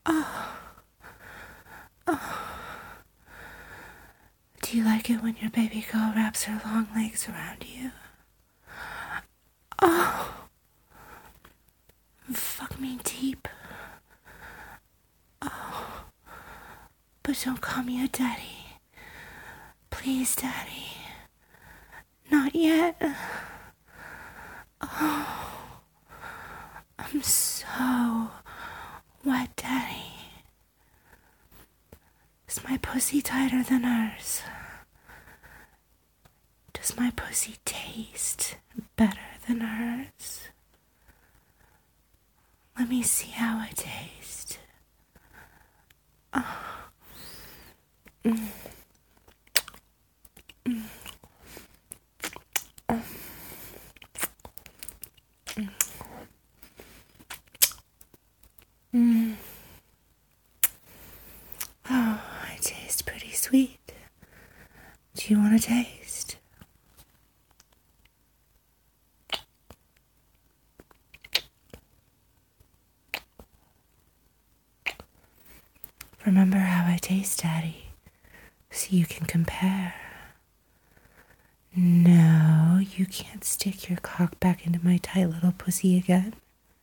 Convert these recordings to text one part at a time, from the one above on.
Oh, oh. Do you like it when your baby girl wraps her long legs around you? Oh, fuck me deep. Oh, but don't call me a daddy. Please, daddy. Not yet. Oh, I'm so wet, daddy. Is my pussy tighter than hers? Does my pussy taste better than hers? Let me see how it tastes. Oh. Mm. Mm. Oh. Mm. Mm. Oh, it tastes pretty sweet. Do you want to taste? Remember how I taste, Daddy, so you can compare. No, you can't stick your cock back into my tight little pussy again.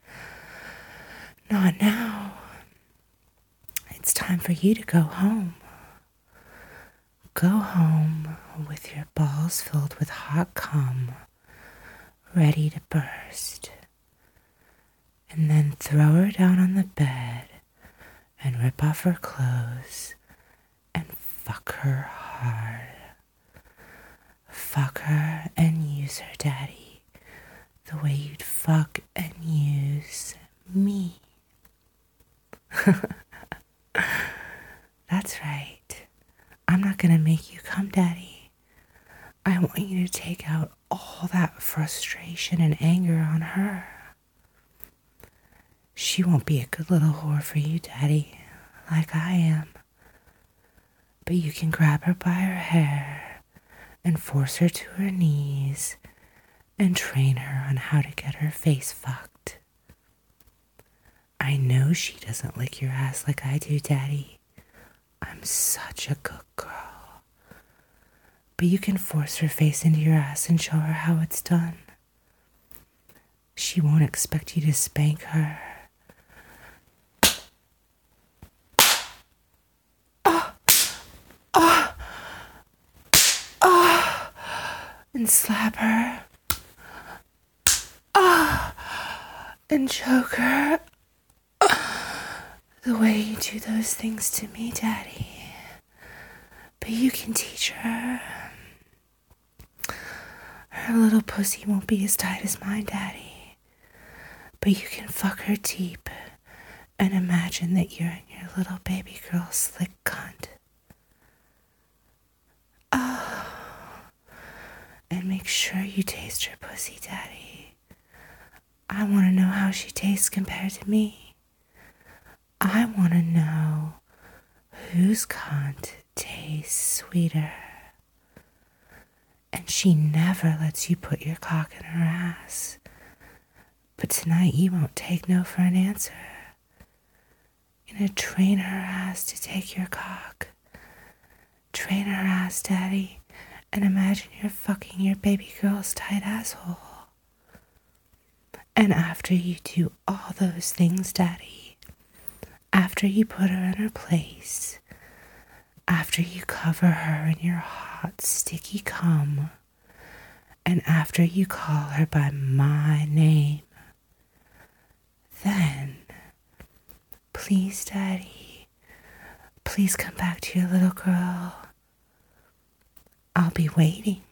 Not now. It's time for you to go home. Go home with your balls filled with hot cum, ready to burst. And then throw her down on the bed and rip off her clothes and fuck her hard. Fuck her and use her, Daddy, the way you'd fuck and use me. That's right. I'm not gonna make you come, Daddy. I want you to take out all that frustration and anger on her. She won't be a good little whore for you, Daddy, like I am. But you can grab her by her hair and force her to her knees and train her on how to get her face fucked. I know she doesn't lick your ass like I do, Daddy. I'm such a good girl. But you can force her face into your ass and show her how it's done. She won't expect you to spank her. And slap her. And choke her. The way you do those things to me, Daddy. But you can teach her. Her little pussy won't be as tight as mine, Daddy. But you can fuck her deep and imagine that you're in your little baby girl slick cunt. And make sure you taste her pussy, Daddy. I want to know how she tastes compared to me. I want to know whose cunt tastes sweeter. And she never lets you put your cock in her ass. But tonight you won't take no for an answer. You're gonna train her ass to take your cock. Train her ass, Daddy, and imagine you're fucking your baby girl's tight asshole. And after you do all those things, Daddy, after you put her in her place, after you cover her in your hot, sticky cum, and after you call her by my name, then, please, Daddy, please come back to your little girl. I'll be waiting,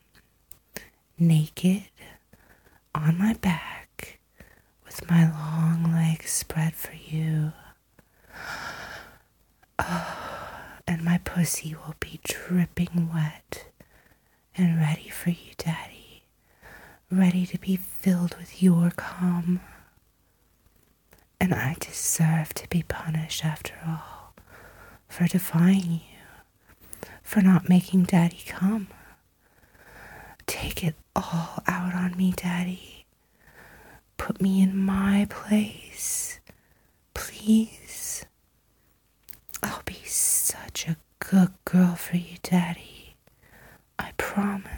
naked, on my back, with my long legs spread for you. And my pussy will be dripping wet and ready for you, Daddy, ready to be filled with your cum. And I deserve to be punished after all, for defying you, for not making Daddy come. Take it all out on me, Daddy. Put me in my place, please. such a good girl for you, Daddy. I promise.